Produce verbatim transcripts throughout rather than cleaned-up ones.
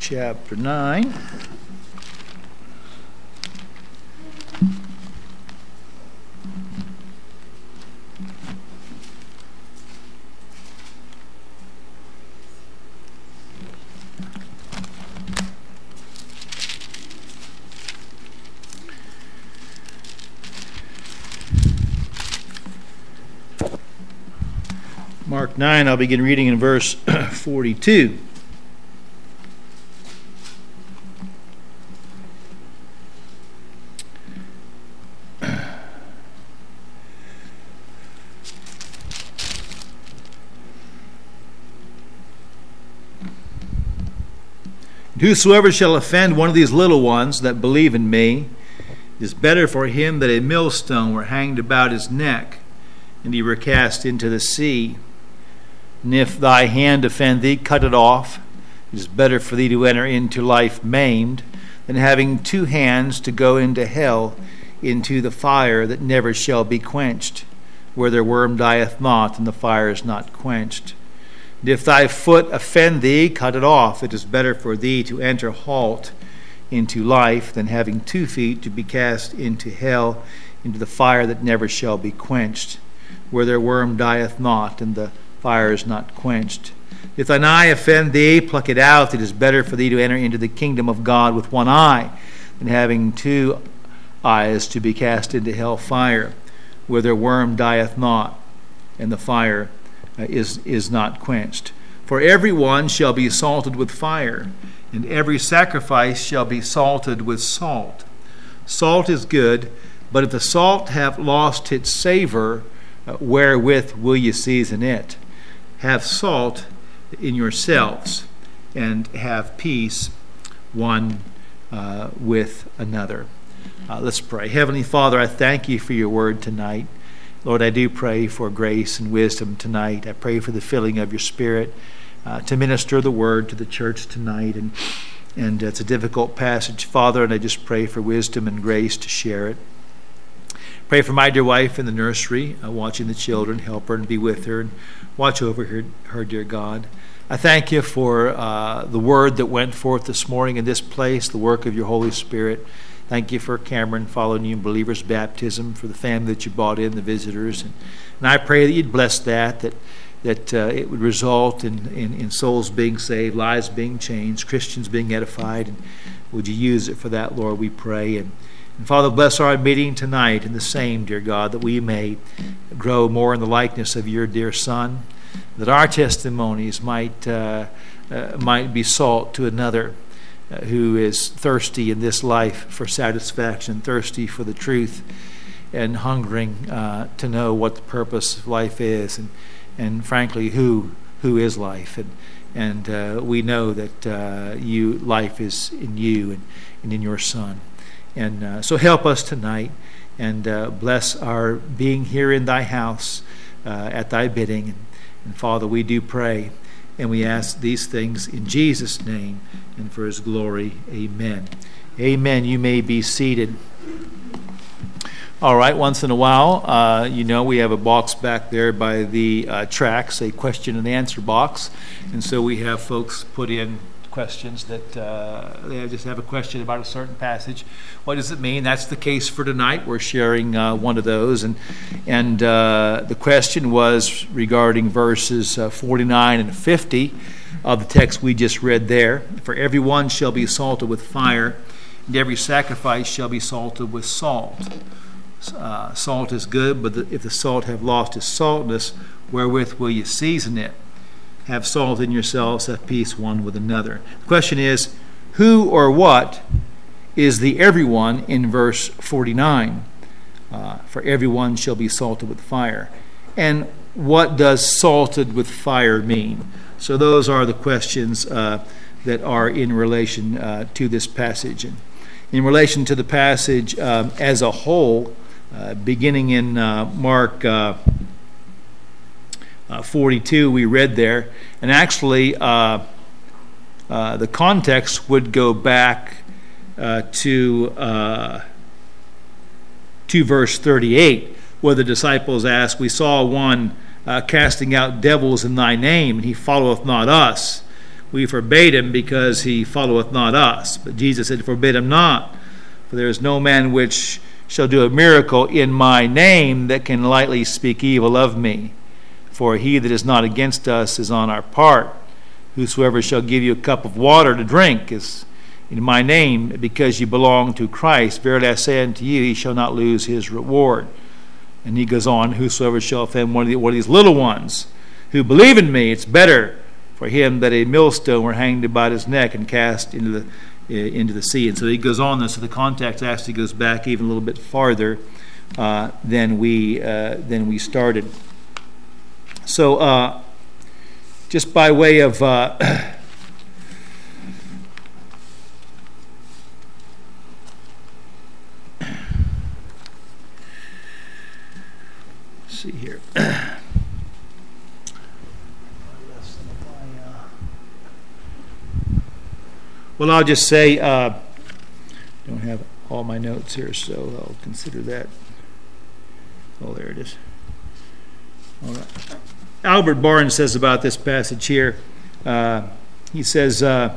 chapter nine. Mark nine, I'll begin reading in verse forty-two. Whosoever shall offend one of these little ones that believe in me, it is better for him that a millstone were hanged about his neck, and he were cast into the sea. And if thy hand offend thee, cut it off. It is better for thee to enter into life maimed, than having two hands to go into hell, into the fire that never shall be quenched, where their worm dieth not, and the fire is not quenched. And if thy foot offend thee, cut it off. It is better for thee to enter halt into life, than having two feet to be cast into hell, into the fire that never shall be quenched, where their worm dieth not, and the fire is not quenched. If thine eye offend thee, pluck it out. It is better for thee to enter into the kingdom of God with one eye, than having two eyes to be cast into hell fire, where their worm dieth not, and the fire uh, is, is not quenched. For every one shall be salted with fire, and every sacrifice shall be salted with salt. Salt is good, but if the salt have lost its savor, uh, wherewith will ye season it? Have salt in yourselves, and have peace one uh, with another. Uh, let's pray. Heavenly Father, I thank you for your word tonight. Lord, I do pray for grace and wisdom tonight. I pray for the filling of your Spirit uh, to minister the word to the church tonight. And, and it's a difficult passage, Father, and I just pray for wisdom and grace to share it. Pray for my dear wife in the nursery, uh, watching the children. Help her and be with her and watch over her, her dear God. I thank you for uh, the word that went forth this morning in this place, the work of your Holy Spirit. Thank you for Cameron following you in believers' baptism, for the family that you brought in, the visitors. And, and I pray that you'd bless that, that, that uh, it would result in, in, in souls being saved, lives being changed, Christians being edified. And would you use it for that, Lord, we pray. And, and Father, bless our meeting tonight in the same, dear God, that we may grow more in the likeness of your dear Son, that our testimonies might, uh, uh, might be salt to another uh, who is thirsty in this life for satisfaction, thirsty for the truth, and hungering uh, to know what the purpose of life is, and, and frankly, who who is life. And, and uh, we know that uh, you life is in you and, and in your Son. And uh, so help us tonight, and uh, bless our being here in thy house uh, at thy bidding. And, and Father, we do pray, and we ask these things in Jesus' name and for his glory. Amen. Amen. You may be seated. All right, once in a while, uh, you know, we have a box back there by the uh, tracks, a question and answer box. And so we have folks put in questions that uh, they just have a question about a certain passage. What does it mean? That's the case for tonight. We're sharing uh, one of those, and and uh, the question was regarding verses uh, forty-nine and fifty of the text we just read there. For everyone shall be salted with fire, and every sacrifice shall be salted with salt. Uh, salt is good, but the, if the salt have lost its saltness, wherewith will you season it? Have salt in yourselves, have peace one with another. The question is, who or what is the everyone in verse forty-nine? Uh, for everyone shall be salted with fire. And what does salted with fire mean? So those are the questions uh, that are in relation uh, to this passage. And in relation to the passage um, as a whole, uh, beginning in uh, Mark uh, Uh, forty-two, we read there, and actually uh, uh, the context would go back uh, to uh, to verse thirty-eight, where the disciples asked, "We saw one uh, casting out devils in thy name, and he followeth not us. we forbade him because he followeth not us. But Jesus said, forbid him not, for there is no man which shall do a miracle in my name that can lightly speak evil of me. For he that is not against us is on our part. Whosoever shall give you a cup of water to drink is in my name, because you belong to Christ. Verily I say unto you, he shall not lose his reward. And he goes on, whosoever shall offend one of, the, one of these little ones who believe in me, it's better for him that a millstone were hanged about his neck and cast into the uh, into the sea. And so he goes on. So the context actually goes back even a little bit farther uh, than we uh, than we started. So uh, just by way of uh, see here. Well, I'll just say, uh, I don't have all my notes here, so I'll consider that. Oh, there it is. All right. Albert Barnes says about this passage here, uh, he says uh,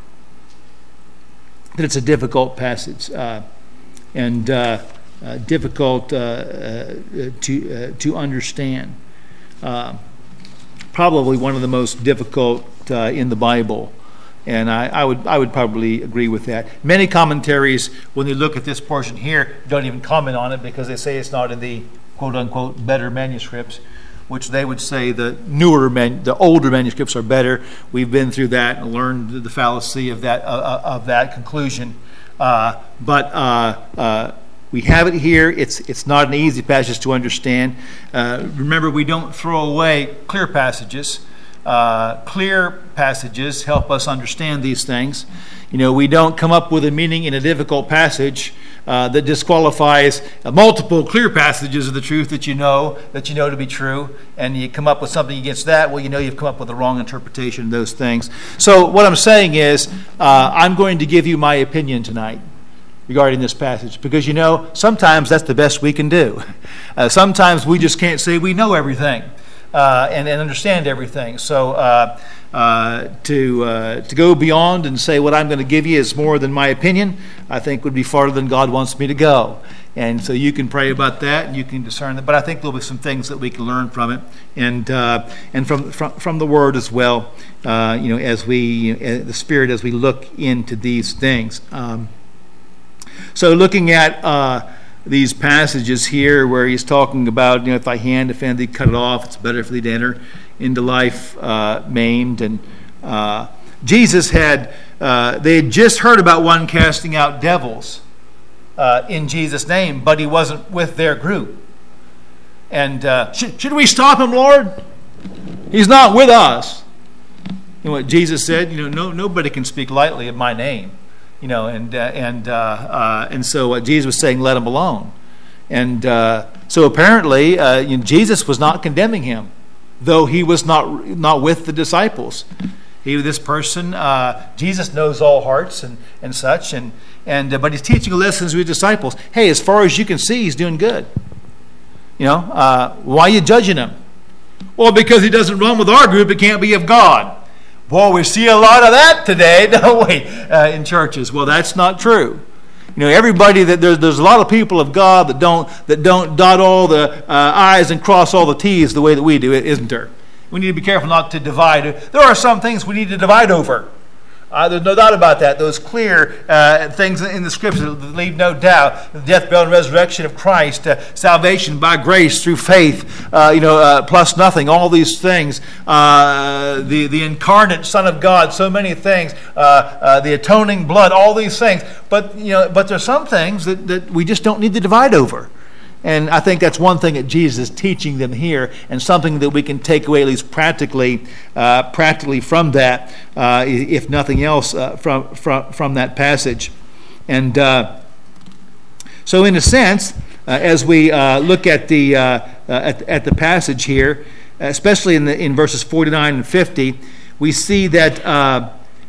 that it's a difficult passage uh, and uh, uh, difficult uh, uh, to uh, to understand. Uh, probably one of the most difficult uh, in the Bible. And I, I would I would probably agree with that. Many commentaries, when they look at this portion here, don't even comment on it because they say it's not in the quote-unquote better manuscripts, which they would say the newer, man, the older manuscripts are better. We've been through that and learned the fallacy of that uh, of that conclusion. Uh, but uh, uh, we have it here. It's it's not an easy passage to understand. Uh, remember, we don't throw away clear passages. Uh, clear passages help us understand these things. You know, we don't come up with a meaning in a difficult passage uh, that disqualifies uh, multiple clear passages of the truth that you know that you know to be true, and you come up with something against that. Well, you know you've come up with the wrong interpretation of those things. So what I'm saying is, uh, I'm going to give you my opinion tonight regarding this passage, because you know sometimes that's the best we can do. Uh, sometimes we just can't say we know everything. Uh, and, and understand everything. So uh, uh, to uh, to go beyond and say what I'm going to give you is more than my opinion, I think would be farther than God wants me to go. And so you can pray about that and you can discern that. But I think there'll be some things that we can learn from it, and uh, and from, from from the Word as well. Uh, you know, as we you know, the Spirit as we look into these things. Um, so looking at. Uh, These passages here where he's talking about, you know, if thy hand offend thee, cut it off. It's better for thee to enter into life uh, maimed. And uh, Jesus had, uh, they had just heard about one casting out devils uh, in Jesus' name, but he wasn't with their group. And uh, should, should we stop him, Lord? He's not with us. You know what Jesus said? You know, no nobody can speak lightly of my name. You know, and uh, and uh, uh, and so uh, Jesus was saying, "Let him alone." And uh, so apparently, uh, you know, Jesus was not condemning him, though he was not not with the disciples. He, this person, uh, Jesus knows all hearts and, and such, and and uh, but he's teaching lessons to his disciples. Hey, as far as you can see, he's doing good. You know, uh, why are you judging him? Well, because he doesn't run with our group, it can't be of God. Boy, we see a lot of that today, don't we, uh, in churches? Well, that's not true. You know, everybody that there's there's a lot of people of God that don't that don't dot all the uh, I's and cross all the T's the way that we do, isn't there? We need to be careful not to divide. There are some things we need to divide over. Uh, there's no doubt about that. Those clear uh, things in the Scriptures leave no doubt. The death, burial, and resurrection of Christ, uh, salvation by grace through faith, uh, you know, uh, plus nothing. All these things, uh, the the incarnate Son of God, so many things, uh, uh, the atoning blood, all these things. But you know, but there's some things that, that we just don't need to divide over. And I think that's one thing that Jesus is teaching them here, and something that we can take away at least practically, uh, practically from that, uh, if nothing else, uh, from from from that passage. And uh, so, in a sense, uh, as we uh, look at the uh, uh, at, at the passage here, especially in the in verses forty-nine and fifty, we see that Uh,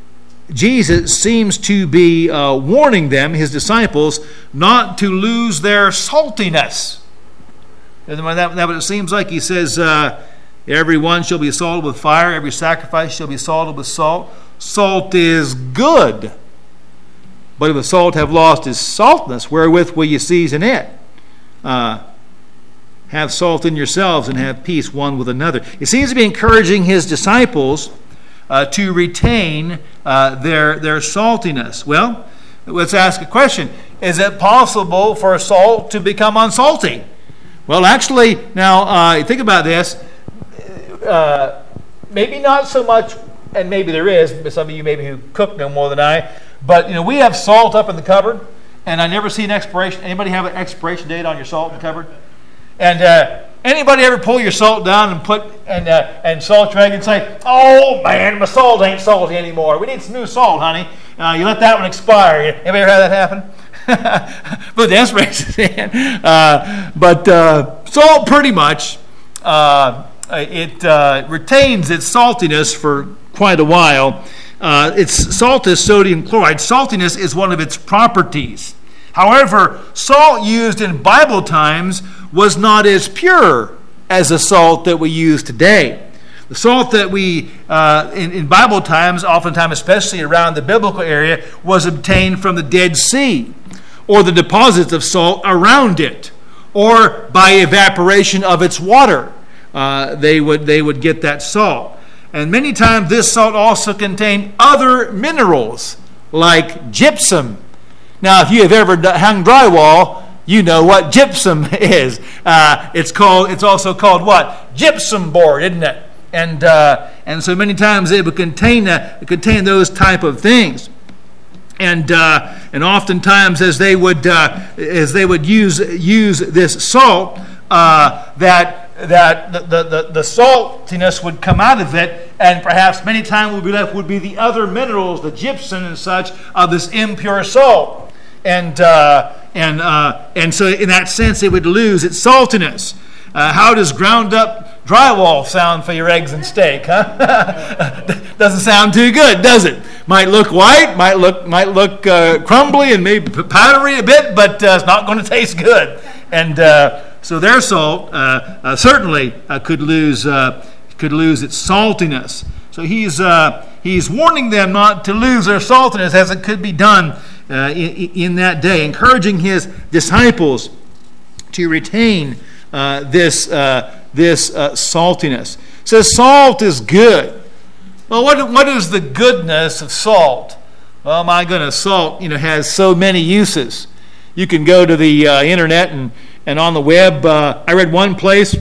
Jesus seems to be uh, warning them, his disciples, not to lose their saltiness. Isn't that, that what it seems like? He says, uh, Every one shall be salted with fire. Every sacrifice shall be salted with salt. Salt is good. But if the salt have lost its saltness, wherewith will you season it? Uh, have salt in yourselves and have peace one with another. He seems to be encouraging his disciples uh, to retain uh, their, their saltiness. Well, let's ask a question. Is it possible for salt to become unsalty? Well, actually, now uh, think about this. Uh, maybe not so much, and maybe there is, but some of you maybe who cook no more than I, but you know, we have salt up in the cupboard, and I never see an expiration. Anybody have an expiration date on your salt in the cupboard? And uh, anybody ever pull your salt down and put and uh, and salt your egg and say, "Oh man, my salt ain't salty anymore. We need some new salt, honey." Uh, you let that one expire. Anybody ever had that happen? But the expiration, uh, but uh, salt pretty much. Uh, It uh, retains its saltiness for quite a while. Uh, its salt is sodium chloride. Saltiness is one of its properties. However, salt used in Bible times was not as pure as the salt that we use today. The salt that we, uh, in, in Bible times, oftentimes especially around the biblical area, was obtained from the Dead Sea, or the deposits of salt around it, or by evaporation of its water. Uh, they would they would get that salt. And many times this salt also contained other minerals like gypsum. Now, if you have ever hung drywall, you know what gypsum is. Uh, it's called. It's also called what? Gypsum board, isn't it? And uh, and so many times it would contain uh, contain those type of things. And uh, and oftentimes as they would uh, as they would use use this salt, uh, that. that the, the, the saltiness would come out of it, and perhaps many times would be left would be the other minerals, the gypsum and such, of this impure salt. And uh, and uh, and so in that sense it would lose its saltiness. Uh, how does ground up drywall sound for your eggs and steak, huh? Doesn't sound too good, does it? Might look white, might look might look uh, crumbly and maybe powdery a bit, but uh, it's not going to taste good. And uh, So their salt uh, uh, certainly uh, could lose uh, could lose its saltiness. So he's uh, he's warning them not to lose their saltiness, as it could be done uh, in, in that day, encouraging his disciples to retain uh, this uh, this uh, saltiness. It says salt is good. Well, what what is the goodness of salt? Well, my goodness, salt you know has so many uses. You can go to the uh, internet and And on the web, uh, I read one place,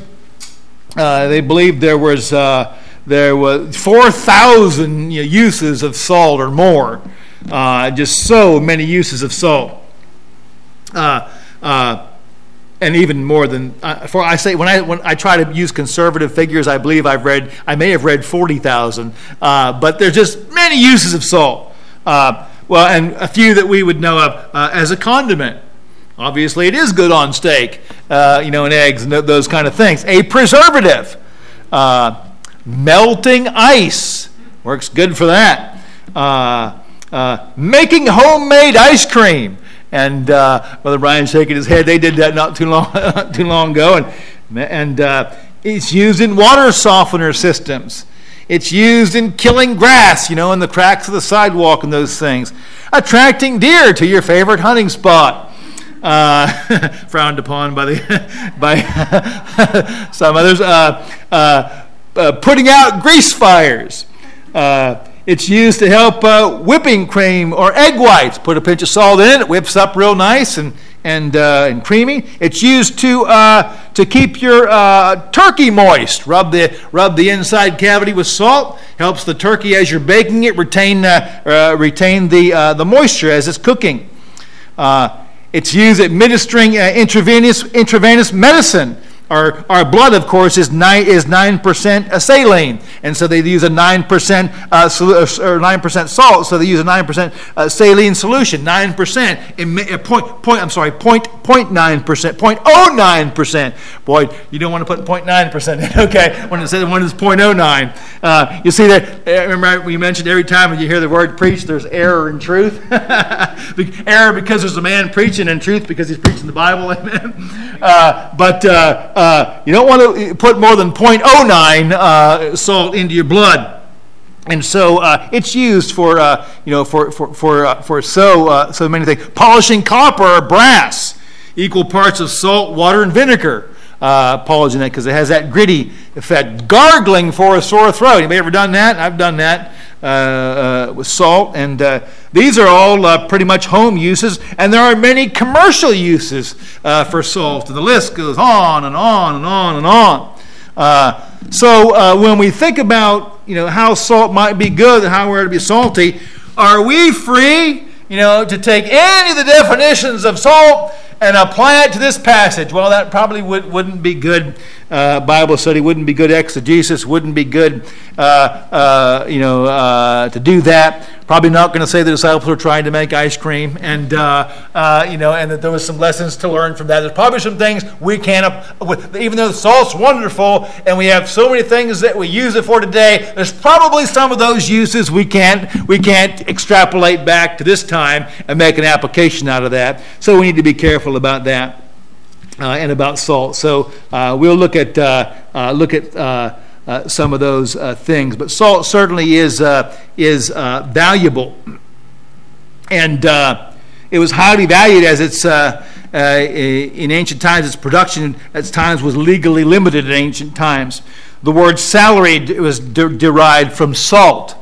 uh, they believed there was uh, there was four thousand you know, uses of salt or more. Uh, just so many uses of salt. Uh, uh, and even more than, uh, for I say, when I when I try to use conservative figures, I believe I've read, I may have read forty thousand. Uh, but there's just many uses of salt. Uh, well, and a few that we would know of uh, as a condiment. Obviously, it is good on steak, uh, you know, and eggs and th- those kind of things. A preservative. Uh, melting ice. Works good for that. Uh, uh, making homemade ice cream. And uh, Brother Brian shaking his head. They did that not too long, not too long ago. And, and uh, it's used in water softener systems. It's used in killing grass, you know, in the cracks of the sidewalk and those things. Attracting deer to your favorite hunting spot. Uh, frowned upon by the by some others. Uh, uh, uh, putting out grease fires. Uh, it's used to help uh, whipping cream or egg whites. Put a pinch of salt in it; it whips up real nice and and uh, and creamy. It's used to uh, to keep your uh, turkey moist. Rub the rub the inside cavity with salt. Helps the turkey as you're baking it retain uh, uh, retain the uh, the moisture as it's cooking. Uh, It's used administering uh, intravenous intravenous medicine. Our our blood, of course, is nine is nine percent saline, and so they use a nine percent uh, or nine percent salt. So they use a nine percent uh, saline solution. Nine percent in uh, point point. I'm sorry, point point nine percent, point oh nine percent. Boy, you don't want to put point nine percent in. Okay, when it says when it's point oh nine, uh, you see that. Uh, remember we mentioned every time when you hear the word preach, there's error in truth. Error because there's a man preaching, and truth because he's preaching the Bible. Amen. Uh, but uh, uh, you don't want to put more than zero point zero nine uh, salt into your blood. And so uh, it's used for uh, you know for for for uh, for so uh, so many things. Polishing copper or brass, equal parts of salt, water, and vinegar. Uh, polishing that because it has that gritty effect. Gargling for a sore throat. Anybody ever done that? I've done that uh, uh, with salt. And uh, these are all uh, pretty much home uses, and there are many commercial uses uh, for salt. And the list goes on and on and on and on. Uh, so uh, when we think about you know how salt might be good and how we're to be salty, are we free you know to take any of the definitions of salt and apply it to this passage? Well, that probably would, wouldn't be good uh, Bible study, wouldn't be good exegesis, wouldn't be good, uh, uh, you know, uh, to do that. Probably not going to say the disciples were trying to make ice cream, and uh, uh, you know, and that there was some lessons to learn from that. There's probably some things we can't, even though salt's wonderful, and we have so many things that we use it for today. There's probably some of those uses we can't we can't extrapolate back to this time and make an application out of that. So we need to be careful about that uh, and about salt. So uh, we'll look at uh, uh, look at. Uh, Uh, some of those uh, things, but salt certainly is uh, is uh, valuable, and uh, it was highly valued as it's uh, uh, in ancient times. Its production at times was legally limited in ancient times. The word salary was de- derived from salt.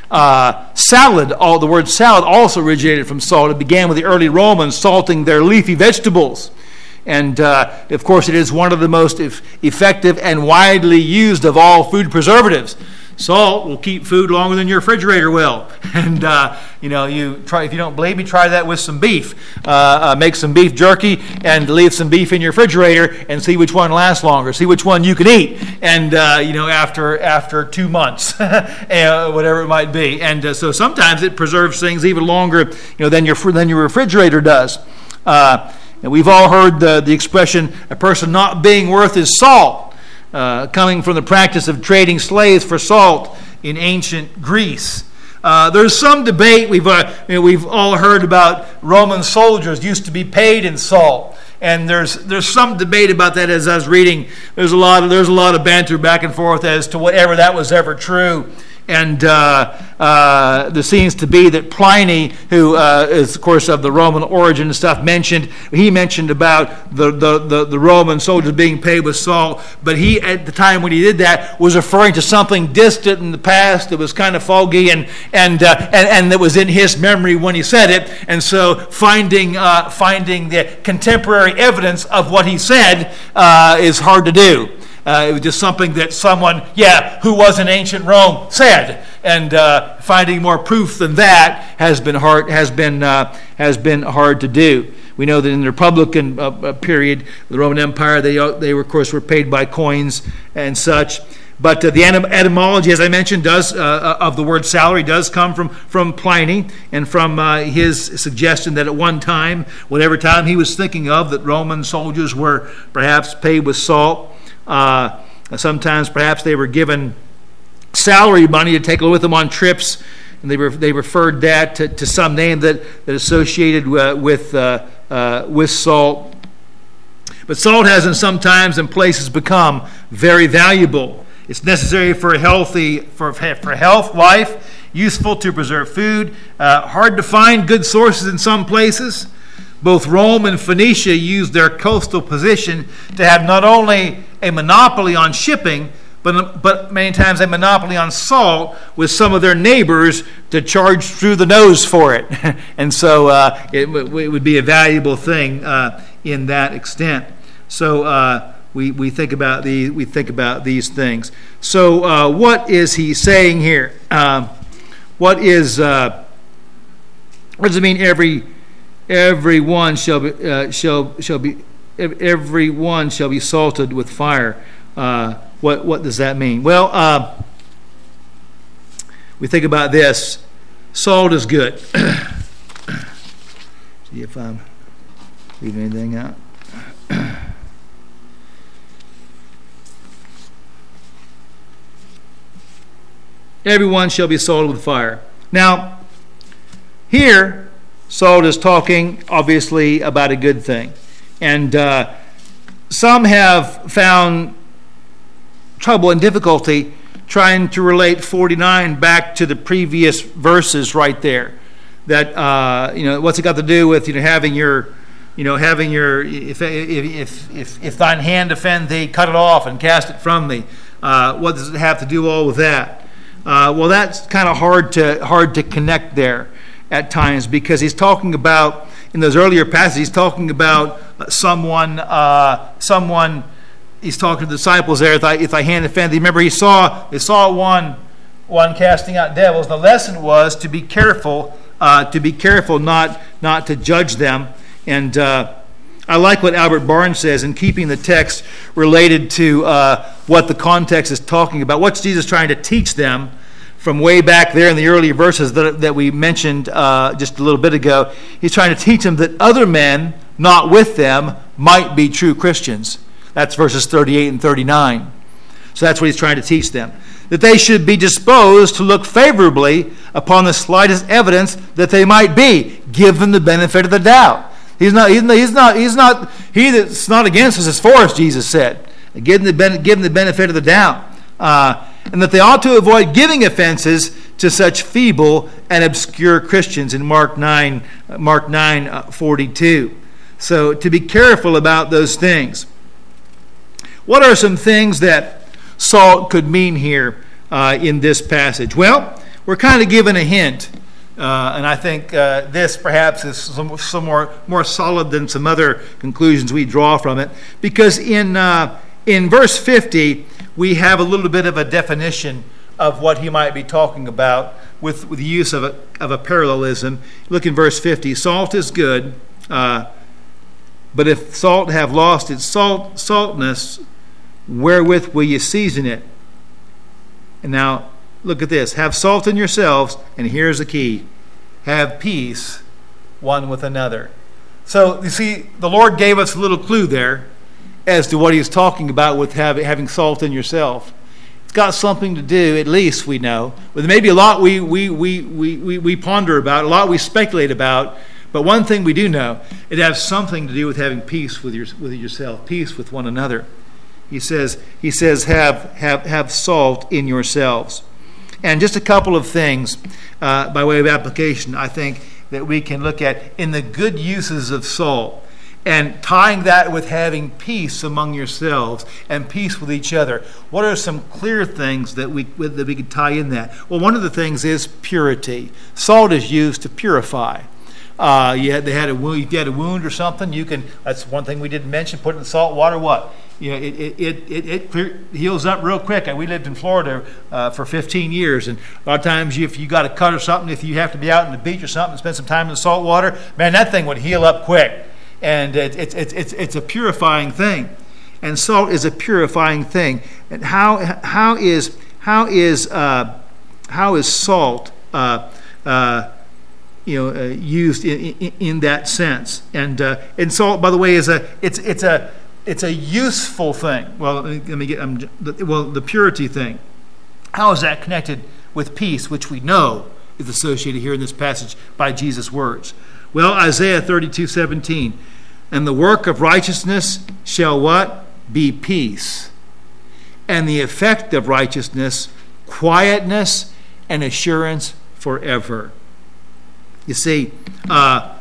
Uh, salad, all the word salad also originated from salt. It began with the early Romans salting their leafy vegetables. And, uh, of course, it is one of the most e- effective and widely used of all food preservatives. Salt will keep food longer than your refrigerator will. And, uh, you know, you try if you don't believe me, try that with some beef. Uh, uh, make some beef jerky and leave some beef in your refrigerator and see which one lasts longer. See which one you can eat. And, uh, you know, after after two months, uh, whatever it might be. And uh, so sometimes it preserves things even longer, you know, than your, than your refrigerator does. Uh And we've all heard the, the expression, a person not being worth his salt, uh, coming from the practice of trading slaves for salt in ancient Greece. Uh, there's some debate. We've uh, you know, we've all heard about Roman soldiers used to be paid in salt, and there's there's some debate about that. As I was reading, there's a lot of there's a lot of banter back and forth as to whatever that was ever true. And uh, uh, there seems to be that Pliny, who uh, is, of course, of the Roman origin and stuff, mentioned, he mentioned about the, the, the, the Roman soldiers being paid with salt, but he, at the time when he did that, was referring to something distant in the past that was kind of foggy and and uh, and, and that was in his memory when he said it. And so finding, uh, finding the contemporary evidence of what he said uh, is hard to do. Uh, it was just something that someone, yeah, who was in ancient Rome said, and uh, finding more proof than that has been hard. Has been uh, has been hard to do. We know that in the Republican uh, period, the Roman Empire, they they were, of course were paid by coins and such. But uh, the etymology, as I mentioned, does uh, of the word salary does come from from Pliny and from uh, his suggestion that at one time, whatever time he was thinking of, that Roman soldiers were perhaps paid with salt. Uh, sometimes perhaps they were given salary money to take with them on trips, and they were, they referred that to, to some name that, that associated uh, with uh, uh, with salt. But salt has in some times and places become very valuable. It's necessary for a healthy for for health, life, useful to preserve food. Uh, hard to find good sources in some places. Both Rome and Phoenicia used their coastal position to have not only a monopoly on shipping, but, but many times a monopoly on salt, with some of their neighbors to charge through the nose for it. And so uh, it, w- it would be a valuable thing uh, in that extent. So uh, we, we think about the we think about these things. So uh, what is he saying here? Um, what is uh, what does it mean? Every Everyone shall be uh, shall shall be everyone shall be salted with fire. Uh, what what does that mean? Well, uh, we think about this. Salt is good. See if I'm leaving anything out. Everyone shall be salted with fire. Now, here, salt is talking, obviously, about a good thing. And uh, some have found trouble and difficulty trying to relate forty-nine back to the previous verses right there. That uh, you know, what's it got to do with you know having your, you know, having your if if if if thine hand offend thee, cut it off and cast it from thee. Uh, what does it have to do all with that? Uh, well, that's kind of hard to hard to connect there at times, because he's talking about in those earlier passages. He's talking about someone uh, someone. He's talking to the disciples there. If thy, if thy hand offend thee, remember he saw they saw one one casting out devils. The lesson was to be careful. Uh, to be careful not not to judge them. And uh, I like what Albert Barnes says in keeping the text related to uh, what the context is talking about. What's Jesus trying to teach them from way back there in the earlier verses that, that we mentioned uh, just a little bit ago? He's trying to teach them that other men not with them might be true Christians. That's verses thirty-eight and thirty-nine. So that's what he's trying to teach them. That they should be disposed to look favorably upon the slightest evidence that they might be, given the benefit of the doubt. He's not, he's not, he's not, he's not he that's not against us is for us, Jesus said. Give them the, give them the benefit of the doubt. Uh, and that they ought to avoid giving offenses to such feeble and obscure Christians in Mark nine, Mark nine uh, forty-two. So to be careful about those things. What are some things that salt could mean here uh, in this passage? Well, we're kind of given a hint, uh, and I think uh, this perhaps is some, some more, more solid than some other conclusions we draw from it, because in uh, in verse fifty we have a little bit of a definition of what he might be talking about with, with the use of a, of a parallelism. Look in verse fifty. Salt is good, uh, but if salt have lost its salt saltness, wherewith will you season it? And now, look at this. Have salt in yourselves, and here's the key. Have peace one with another. So, you see, the Lord gave us a little clue there as to what he's talking about with have, having salt in yourself. It's got something to do, at least we know, with maybe a lot we, we, we, we, we, we ponder about, a lot we speculate about, but one thing we do know, it has something to do with having peace with, your, with yourself, peace with one another. He says, he says, have, have, have salt in yourselves. And just a couple of things uh, by way of application, I think, that we can look at in the good uses of salt, and tying that with having peace among yourselves and peace with each other. What are some clear things that we that we could tie in that? Well, one of the things is purity. Salt is used to purify. Uh, you had, they had a wound, if you had a wound or something, you can. That's one thing we didn't mention. Put it in salt water. What? You know, it it it it, it clear, heals up real quick. We lived in Florida uh, for fifteen years, and a lot of times, if you got a cut or something, if you have to be out on the beach or something, and spend some time in the salt water, man, that thing would heal up quick. And it's it, it, it's it's a purifying thing, and salt is a purifying thing. And how how is how is uh, how is salt uh, uh, you know uh, used in, in, in that sense? And uh, and salt, by the way, is a it's it's a it's a useful thing. Well, let me get um, well the purity thing. How is that connected with peace, which we know is associated here in this passage by Jesus' words? Well, Isaiah thirty-two seventeen, and the work of righteousness shall what? Be peace. And the effect of righteousness, quietness and assurance forever. You see, uh,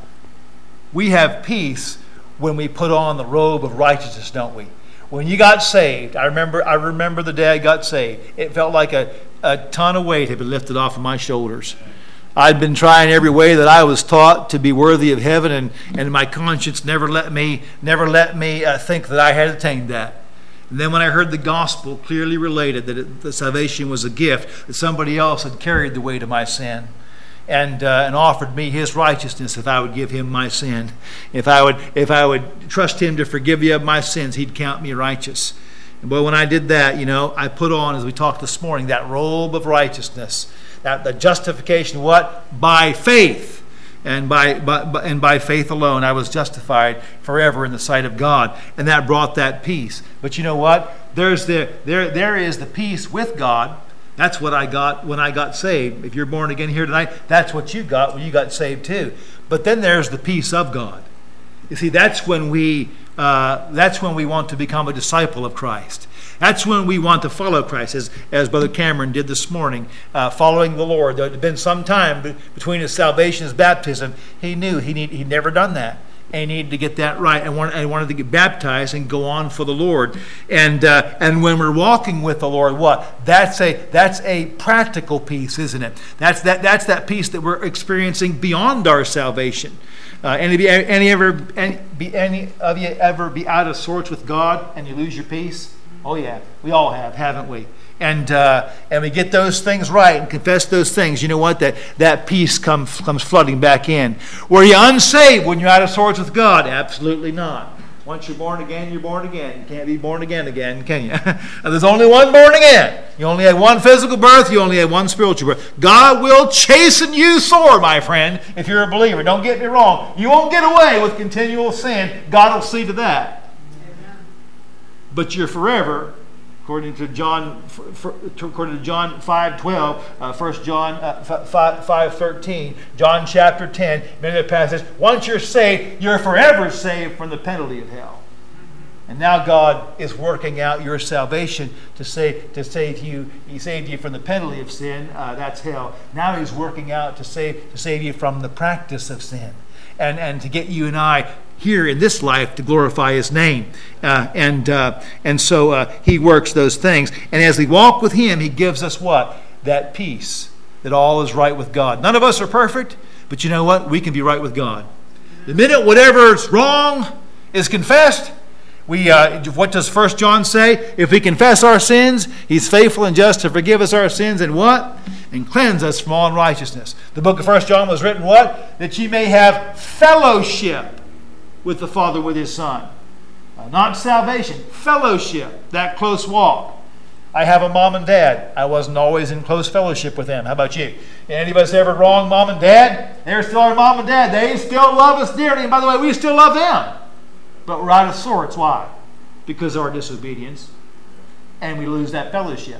we have peace when we put on the robe of righteousness, don't we? When you got saved, I remember I remember the day I got saved. It felt like a, a ton of weight had been lifted off of my shoulders. I'd been trying every way that I was taught to be worthy of heaven, and, and my conscience never let me never let me uh, think that I had attained that. And then when I heard the gospel clearly related that, it, that salvation was a gift, that somebody else had carried the weight of my sin, and uh, and offered me his righteousness if I would give him my sin, if I would if I would trust him to forgive me of my sins, he'd count me righteous. And boy, when I did that, you know, I put on, as we talked this morning, that robe of righteousness. That the justification, what? By faith. And by, by, by and by faith alone, I was justified forever in the sight of God. And that brought that peace. But you know what? There's the, there, there is the peace with God. That's what I got when I got saved. If you're born again here tonight, that's what you got when you got saved too. But then there's the peace of God. You see, that's when we uh, that's when we want to become a disciple of Christ. That's when we want to follow Christ, as, as Brother Cameron did this morning, uh, following the Lord. There had been some time between his salvation and his baptism. He knew he need, he'd never done that. And he needed to get that right, and wanted, and wanted to get baptized and go on for the Lord. And uh, and when we're walking with the Lord, what? That's a that's a practical peace, isn't it? That's that that's that peace that we're experiencing beyond our salvation. Uh, any any ever any, be any of you ever be out of sorts with God and you lose your peace? Oh yeah, we all have, haven't we? And uh, and we get those things right and confess those things. You know what? That that peace comes comes flooding back in. Were you unsaved when you're out of sorts with God? Absolutely not. Once you're born again, you're born again. You can't be born again again, can you? There's only one born again. You only had one physical birth. You only had one spiritual birth. God will chasten you sore, my friend, if you're a believer. Don't get me wrong. You won't get away with continual sin. God will see to that. Amen. But you're forever, according to John, according to John five twelve, uh, First John uh, five thirteen, John chapter ten, many of the passages. Once you're saved, you're forever saved from the penalty of hell. And now God is working out your salvation to save to save you. He saved you from the penalty of sin. Uh, that's hell. Now He's working out to save to save you from the practice of sin, and and to get you and I here in this life to glorify His name. Uh, and uh, and so uh, He works those things. And as we walk with Him, He gives us what? That peace, that all is right with God. None of us are perfect, but you know what? We can be right with God. The minute whatever's wrong is confessed, we uh, what does First John say? If we confess our sins, He's faithful and just to forgive us our sins and what? And cleanse us from all unrighteousness. The book of First John was written what? That ye may have fellowship with the Father, with His Son. Uh, not salvation, fellowship, that close walk. I have a mom and dad. I wasn't always in close fellowship with them. How about you? Any of us ever wronged mom and dad? They're still our mom and dad. They still love us dearly. And by the way, we still love them. But we're out of sorts. Why? Because of our disobedience. And we lose that fellowship.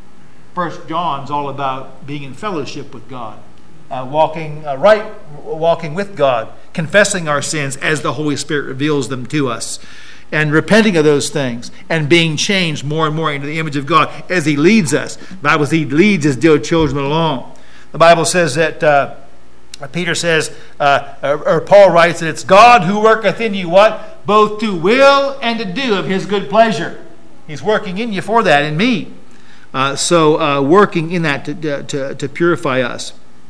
First John's all about being in fellowship with God. Uh, walking uh, right, walking with God, confessing our sins as the Holy Spirit reveals them to us, and repenting of those things, and being changed more and more into the image of God as He leads us. The Bible says He leads His dear children along. The Bible says that uh, Peter says, uh, or, or Paul writes that it's God who worketh in you what? Both to will and to do of His good pleasure. He's working in you for that, in me. Uh, so uh, working in that to, to, to purify us.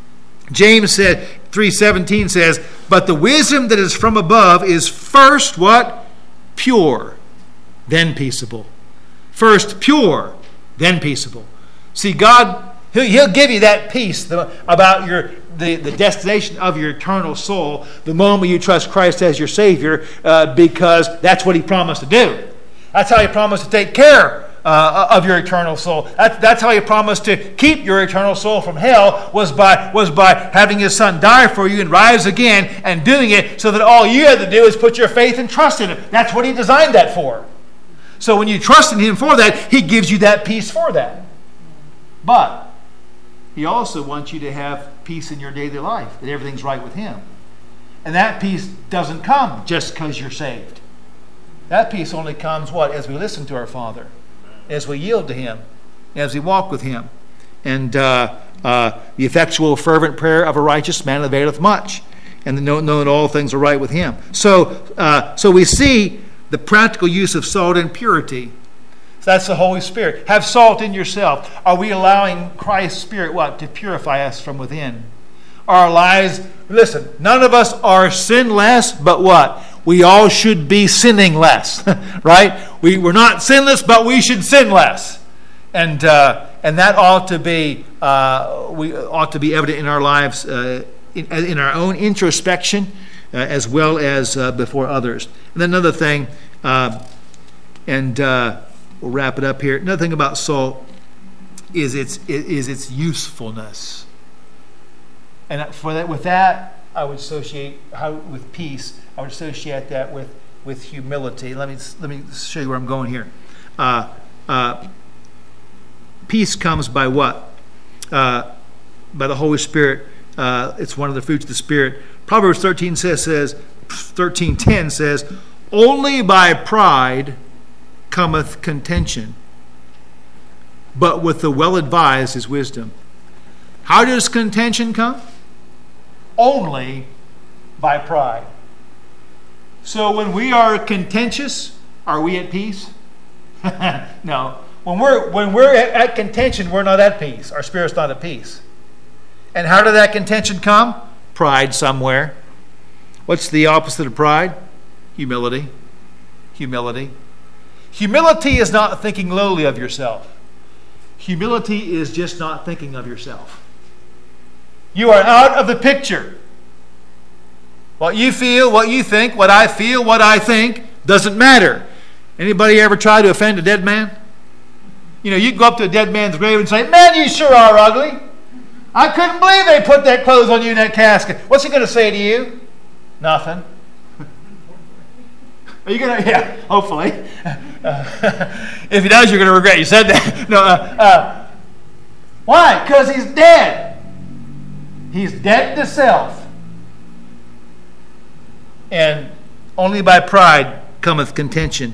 James said, three seventeen says, but the wisdom that is from above is first what? Pure, then peaceable. First pure, then peaceable. See, God, He'll, he'll give you that peace the, about your the, the destination of your eternal soul the moment you trust Christ as your Savior, uh, because that's what He promised to do. That's how He promised to take care Uh, of your eternal soul. That, that's how He promised to keep your eternal soul from hell, was by was by having His Son die for you and rise again, and doing it so that all you have to do is put your faith and trust in Him. That's what He designed that for. So when you trust in Him for that, He gives you that peace for that. But He also wants you to have peace in your daily life, that everything's right with Him. And that peace doesn't come just because you're saved. That peace only comes, what? As we listen to our Father, as we yield to Him, as we walk with Him. And uh, uh, the effectual, fervent prayer of a righteous man availeth much, and the knowing that all things are right with Him. So, uh, so we see the practical use of salt and purity. So that's the Holy Spirit. Have salt in yourself. Are we allowing Christ's Spirit what? To purify us from within? Our lives, listen, none of us are sinless, but what? We all should be sinning less, right? We, we're not sinless, but we should sin less. And uh, and that ought to be uh, we ought to be evident in our lives, uh, in, in our own introspection, uh, as well as uh, before others. And then another thing, uh, and uh, we'll wrap it up here. Another thing about salt is its is its usefulness. And for that, with that, I would associate how with peace. I would associate that with, with humility. Let me let me show you where I'm going here. Uh, uh, peace comes by what? Uh, by the Holy Spirit. Uh, it's one of the fruits of the Spirit. Proverbs thirteen says, says thirteen ten says, only by pride cometh contention, but with the well-advised is wisdom. How does contention come? Only by pride. So when we are contentious, are we at peace? No. When we're when we're at, at contention, we're not at peace. Our spirit's not at peace. And how did that contention come? Pride somewhere. What's the opposite of pride? Humility. Humility. Humility is not thinking lowly of yourself. Humility is just not thinking of yourself. You are out of the picture. What you feel, what you think, what I feel, what I think, doesn't matter. Anybody ever try to offend a dead man? You know, you can go up to a dead man's grave and say, man, you sure are ugly. I couldn't believe they put that clothes on you in that casket. What's he going to say to you? Nothing. Are you going to? Yeah, hopefully. Uh, if he does, you're going to regret you said that. No. Uh, uh, why? Because he's dead. He's dead to self. And only by pride cometh contention.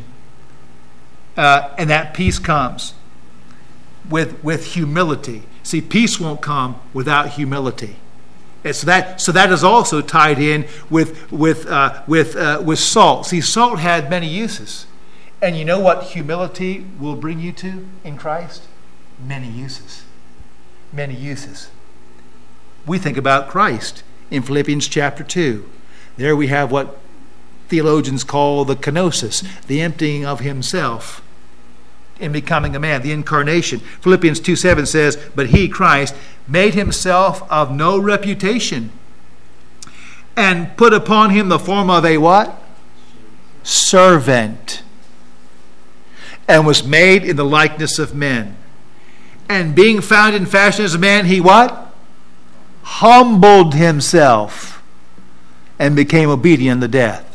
Uh, and that peace comes with, with humility. See, peace won't come without humility. And so that so that is also tied in with with uh, with uh, with salt. See, salt had many uses, and you know what humility will bring you to in Christ? Many uses, many uses. We think about Christ in Philippians chapter two. There we have what theologians call the kenosis, the emptying of himself in becoming a man, the incarnation. Philippians two seven says, but he, Christ, made himself of no reputation and put upon him the form of a what? Servant. And was made in the likeness of men. And being found in fashion as a man, he what? Humbled himself and became obedient to death.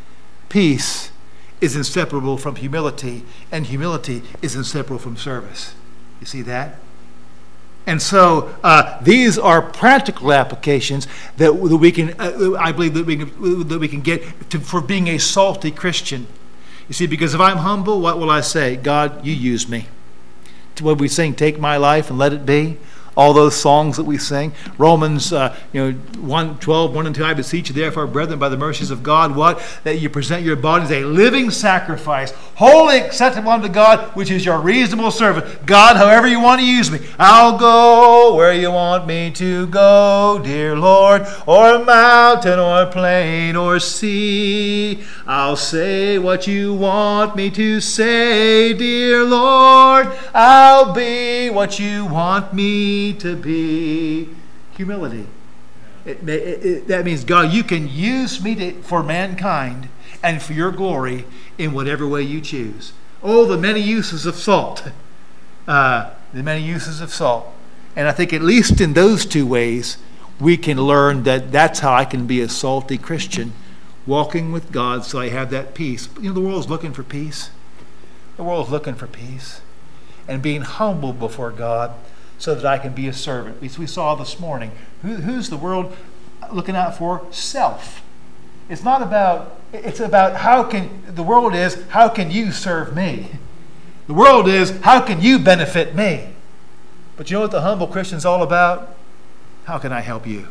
Peace is inseparable from humility, and humility is inseparable from service. You see that? And so uh, these are practical applications that, that we can, uh, I believe, that we can, that we can get to, for being a salty Christian. You see, because if I'm humble, what will I say? God, you use me. To what we sing, take my life and let it be. All those songs that we sing. Romans uh, you know, one, twelve, one and two, I beseech you therefore, brethren, by the mercies of God, what? That you present your bodies a living sacrifice, wholly acceptable unto God, which is your reasonable service. God, however you want to use me, I'll go where you want me to go, dear Lord, or mountain or plain or sea. I'll say what you want me to say, dear Lord. I'll be what you want me to be. Humility. It, it, it, that means, God, you can use me to, for mankind and for your glory in whatever way you choose. Oh, the many uses of salt. Uh, the many uses of salt. And I think at least in those two ways, we can learn that that's how I can be a salty Christian, walking with God so I have that peace. You know, the world's looking for peace. The world's looking for peace. And being humble before God so that I can be a servant. We, we saw this morning, who, who's the world looking out for? Self. It's not about, it's about how can, the world is, how can you serve me? The world is, how can you benefit me? But you know what the humble Christian's all about? How can I help you?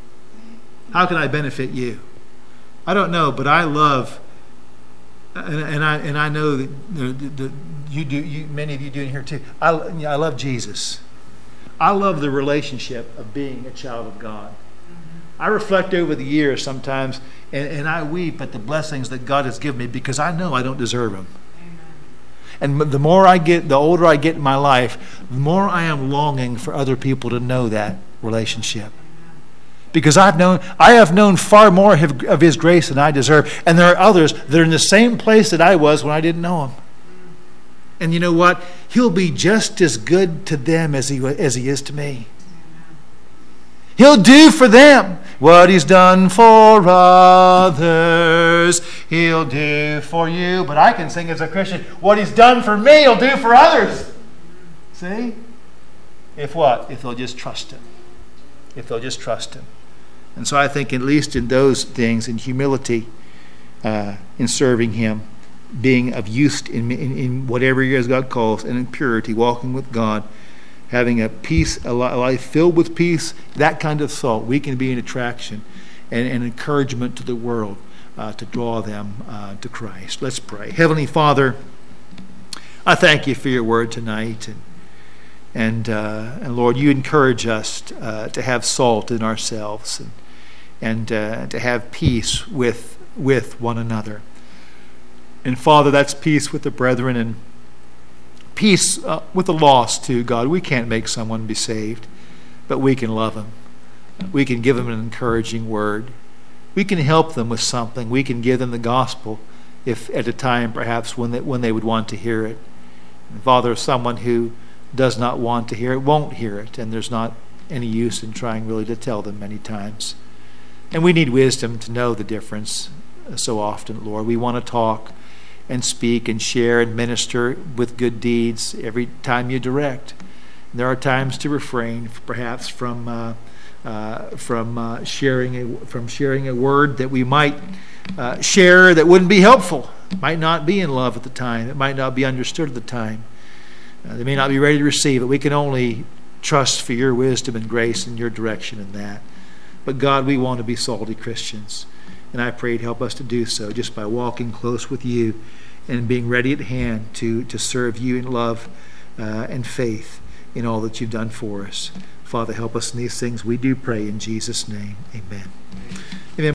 How can I benefit you? I don't know, but I love, and, and I and I know that you, know, you do. You, many of you do in here too. I, I love Jesus. I love the relationship of being a child of God. I reflect over the years sometimes, and, and I weep at the blessings that God has given me because I know I don't deserve them. And the more I get, the older I get in my life, the more I am longing for other people to know that relationship. Because I've known, I have known far more of His grace than I deserve. And there are others that are in the same place that I was when I didn't know Him. And you know what? He'll be just as good to them as He as He is to me. He'll do for them what He's done for others. He'll do for you. But I can sing as a Christian, what He's done for me, He'll do for others. See? If what? If they'll just trust Him. If they'll just trust Him. And so I think at least in those things, in humility, uh, in serving him, being of use in, in, in whatever years God calls, and in purity, walking with God, having a peace, a life filled with peace, that kind of salt, we can be an attraction and an encouragement to the world uh, to draw them uh, to Christ. Let's pray. Heavenly Father, I thank you for your word tonight. And and, uh, and Lord, you encourage us uh, to have salt in ourselves and, and uh, to have peace with, with one another. And Father, that's peace with the brethren and peace uh, with the lost too, God. We can't make someone be saved, but we can love them. We can give them an encouraging word. We can help them with something. We can give them the gospel if at a time perhaps when they, when they would want to hear it. And Father, someone who does not want to hear it won't hear it, and there's not any use in trying really to tell them many times. And we need wisdom to know the difference so often, Lord. We want to talk and speak and share and minister with good deeds every time you direct. And there are times to refrain, perhaps from uh, uh, from uh, sharing a from sharing a word that we might uh, share that wouldn't be helpful. It might not be in love at the time. It might not be understood at the time. Uh, they may not be ready to receive it. We can only trust for your wisdom and grace and your direction in that. But God, we want to be salty Christians. And I pray to help us to do so just by walking close with you and being ready at hand to, to serve you in love uh, and faith in all that you've done for us. Father, help us in these things. We do pray in Jesus' name. Amen.